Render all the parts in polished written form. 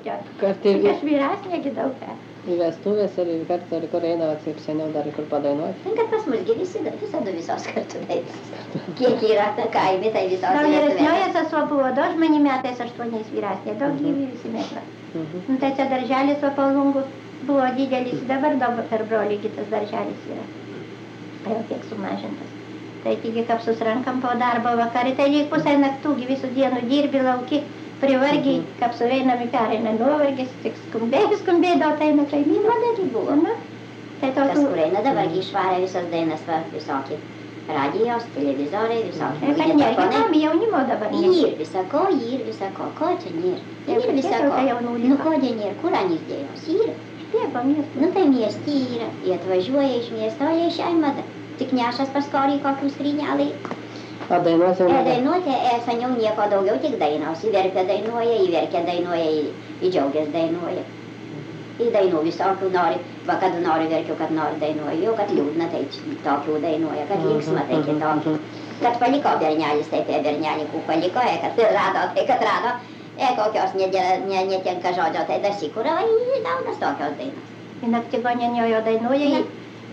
čia. Kad ir Aš vyresnė daug ką. į vestuvės ir kartu ir kur eina, kaip seniau dar kur padainuoti. Kad pas musgi visada visos kartu dainos. Kiek yra kaime, tai visos Gal vyresnioje vestuvės. sesuo buvo 2 metais 8 vyresnė, daug gyvi visi mes. Nu, tai čia darželis va Palungų buvo didelis, dabar daug per brolį kitas darželis yra. Tai jau kiek sumažintas. Tai taigi, kaip susirankam po darbo vakarį, tai lyg pusę naktų visų dienų dirbi lauki, privargiai, kaip suveinami pereina nuovargis, tik skumbėdavo, tai eina kaimynų. Vadagi buvo. Tai Tas, tokių... kur eina dabargi išvarė visas dainas, va, visokie radijos, televizoriai, visokie Kad nėra, kam jaunimo dabar nėra. Ir visako, ko čia nėra? Ir visako. Nu, ko nėra, kur anis dėjos? Yra. Bėgo miestų. Nu, tai miesti yra. Jie atvažiuoja iš miesto, o jie šeimada. Tik nešas paskorį kokių skrynelį. O dainuoti jau nebe? Dainuoti, seniau nieko daugiau, tik dainos. Įverkia dainuoja, įdžiaugės dainuoja. Į dainų visokių nori, va kad nori verkiu, kad nori dainuoja, jau kad liūdna, tai tokių dainuoja, kad linksma, tai kitokių. Kad paliko bernelis, tai apie bernelikų paliko, kad rado, tai kad rado, kokios netenka žodžio, tai dasikūra, va, daunas tokios dainos. Į naktigonė jo dainuoja,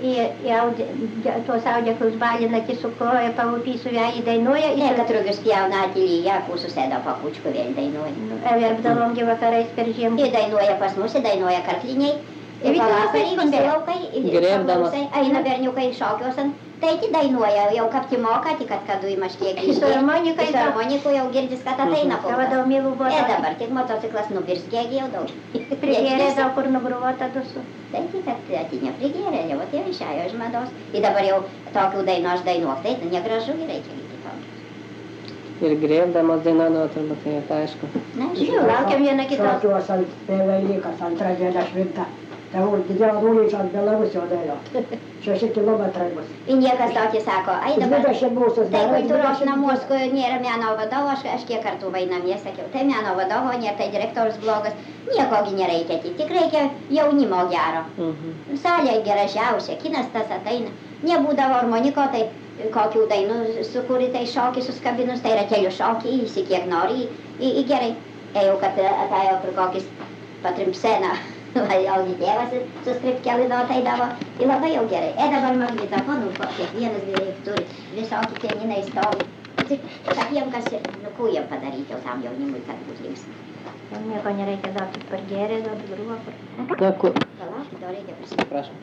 tuos audeklus balina, sukroja, paupy su vėjai dainuoja. Ne, kad rugius pjauna atylyje, kur susėdo pakučku vėl dainuoja. Verpdalomgi vakarais per žiemą. Ir dainuoja pas mus, dainuoja karkliniai. Ir pavasarį visi laukai, Grėbdamas. Eina berniukai šokiuosan. Tai dainuoja, jau kapti moka, tik kad įmaš kiek Su harmonika Su harmoniku jau girdis, kad ateina Tavo daug mylų buvo. Dabar tik motociklas nubirs jau daug. Prigėrė daug kur nugruvota dusu. Tai tik, kad atinė prigėrė, jau atėjo išėjo iš mados. Ir dabar jau tokių dainų aš dainuok, tai negražu gerai čia iki tokių. Ir grėbdamas dainuodavo, turbūt, tai aišku. Na, Žinau, laukiam vieną kitą. Šokiuos ant Velykas, antrą dieną šventą. Tai didėjo rūlys ant Belarusio daino. 6 kilometrai bus. Ir niekas tokį sako, ai dabar... 20 mūsų Tai kultūros namus, kur nėra meno vadovo, aš kiek kartų vainamie sakiau, tai meno vadovo nėra, tai direktorius blogas, niekogi nereikia, tik reikia jaunimo gero. Salė gražiausia, kinas tas ateina. Nebūdavo harmoniko, tai kokių dainų sukūri, tai šokį suskabinus, tai ratelių šokį, visi kiek nori, į gerai. Ėjau, kad atėjo prie kokis patrimpseną. Jaugi tėvas su skripkeliu ateidavo, ir labai jau gerai. Dabar magnetofonų, kiekvienas beveik turi, visokie pianinai stovi. Kad jiem kas, ku jiem padaryti jau tam jaunimui, kad būt linksma. Jau nieko nereikia duoti per gėrį, duoti grūvą. Na, kur? Palaukit, to reikia prisimti. Prašom.